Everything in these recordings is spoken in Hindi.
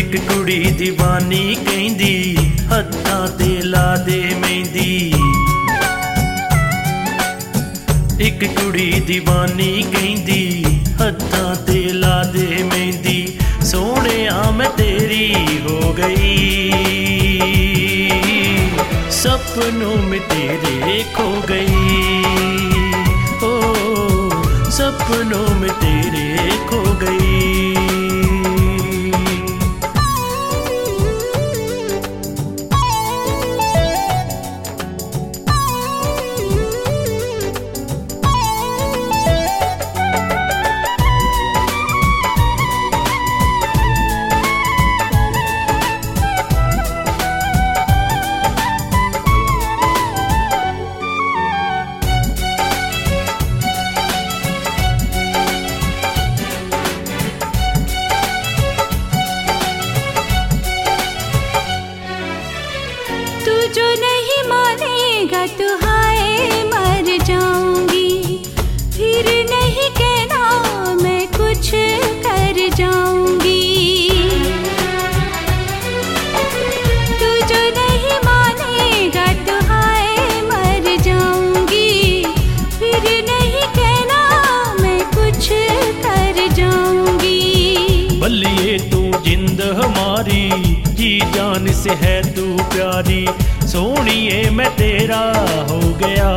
एक कुड़ी दीवानी कहंदी हत्थां ते ला दे मेहंदी। एक कुड़ी दीवानी कहंदी हत्थां ते ला दे मेहंदी। सोहणिया मैं तेरी हो गई, सपनों में तेरे खो गई। ओ सपनों में तेरे खो गई। तू जो नहीं मानेगा तो हाय मर जाऊंगी। फिर नहीं कहना मैं कुछ कर जाऊंगी। तू जो नहीं मानेगा तो हाय मर जाऊंगी। फिर नहीं कहना मैं कुछ कर जाऊंगी। बल्लिए तू जिंद हमारी, जी जान से है तू प्यारी। सोनिए मैं तेरा हो गया,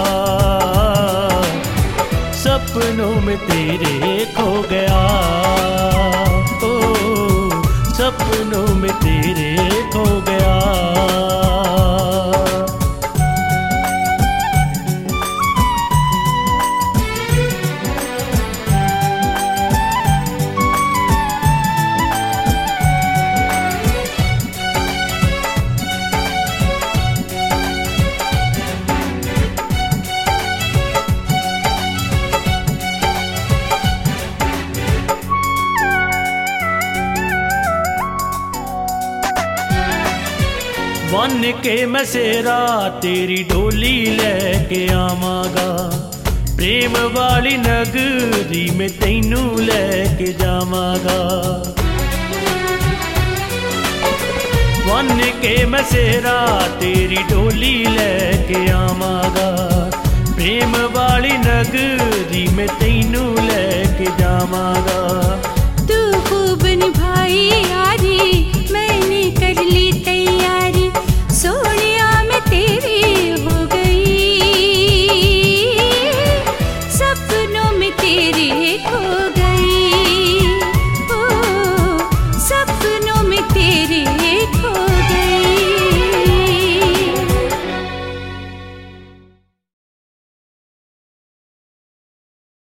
सपनों में तेरे खो गया। ओ सपनों में तेरे खो गया। वन के मैं सेरा तेरी डोली लेके आवांगा। प्रेम वाली नगरी में तैनू लेके जावांगा। वन के मैं सेरा तेरी डोली लेके आवांगा। प्रेम वाली नगरी में तैनू लेके जावांगा।